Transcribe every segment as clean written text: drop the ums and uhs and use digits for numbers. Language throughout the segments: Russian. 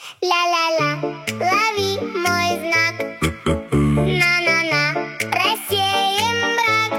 Ля-ля-ля, лови мой знак. На-на-на, рассеем мрак.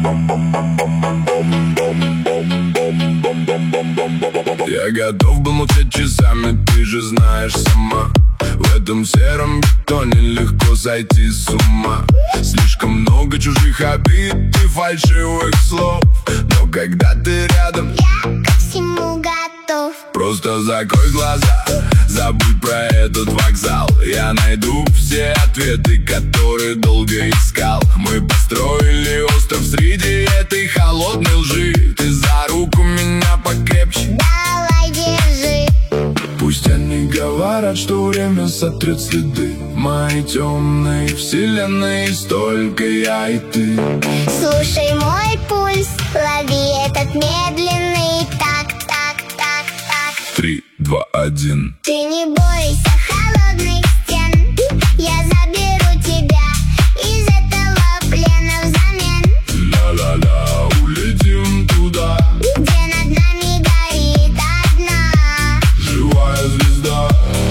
Я готов был молчать часами, ты же знаешь сама. В этом сером бетоне легко сойти с ума. Слишком много чужих обид и фальшивых слов. Но когда ты рядом, Я ко всему готов. просто закрой глаза, забудь про этот вокзал. Я найду все ответы, которые долго искал. Мы построили остров среди этой холодной лжи. Ты за руку меня покрепче, Давай, держи. пусть они говорят, что время сотрет следы. В моей темной вселенной есть только я и ты. Слушай мой пульс, лови этот медленный так, так, так, так. 3, 2, 1. Ты не бойся холодных стен. Я заберу тебя из этого плена взамен. Ля-ля-ля, улетим туда, Где над нами горит одна живая звезда.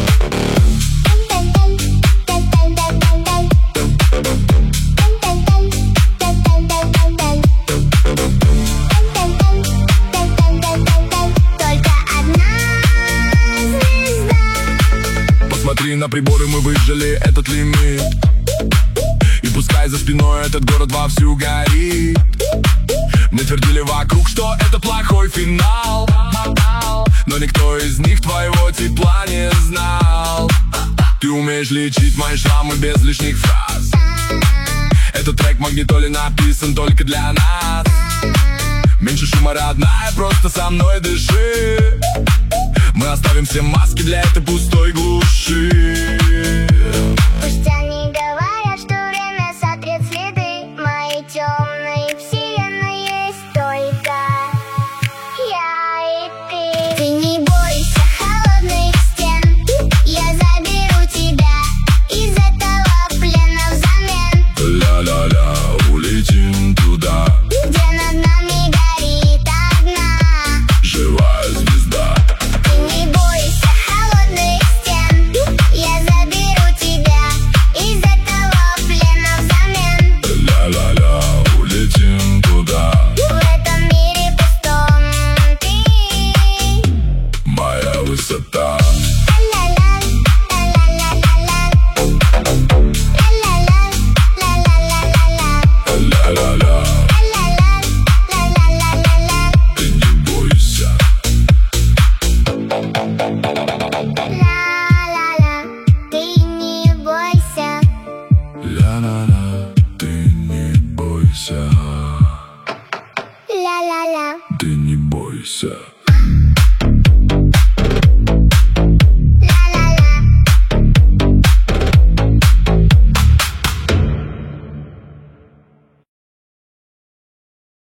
Только одна звезда. Посмотри на приборы, мы выжили этот лимит. И пускай за спиной этот город вовсю горит. Мне твердили вокруг, что это плохой финал, но никто из них твоего тепла не знал. Ты умеешь лечить мои шрамы без лишних фраз. Этот трек магнитоле написан только для нас. Меньше шума, родная, просто со мной дыши. Мы оставим все маски для этой пустой глуши. Пусть они говорят, что время сотрет следы. В моей темной вселенной есть только я и ты. Ты не бойся холодных стен. Я заберу тебя из этого плена взамен. Ля-ля-ля, улетим туда, Где над нами горит одна живая звезда. Ты не бойся холодных стен. Я заберу тебя из этого плена взамен. Ля-ля-ля, улетим туда, В этом мире пустом ты. моя высота. Ла-ла-ла, ла-ла-ла-ла-ла. Ла-ла-ла, ла-ла-ла-ла-ла. Ля-ля-ля, Ла-ла-ла, ла-ла-ла-ла-ла. ты не бойся. Ла-ла-ла, ты не бойся. Ля-ля-ля, ты не бойся. Ла-ла-ла. Ты не бойся.